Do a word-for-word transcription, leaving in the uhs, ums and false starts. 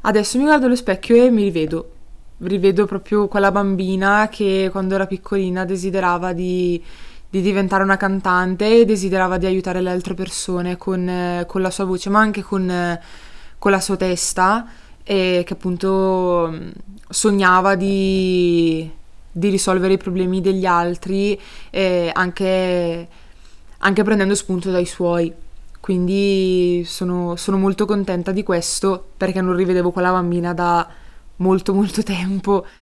adesso mi guardo allo specchio e mi rivedo. Rivedo proprio quella bambina che quando era piccolina desiderava di, di diventare una cantante e desiderava di aiutare le altre persone con, eh, con la sua voce, ma anche con, eh, con la sua testa, e che appunto mh, sognava di, di risolvere i problemi degli altri, eh, anche, anche prendendo spunto dai suoi. Quindi sono, sono molto contenta di questo perché non rivedevo quella bambina da molto molto tempo.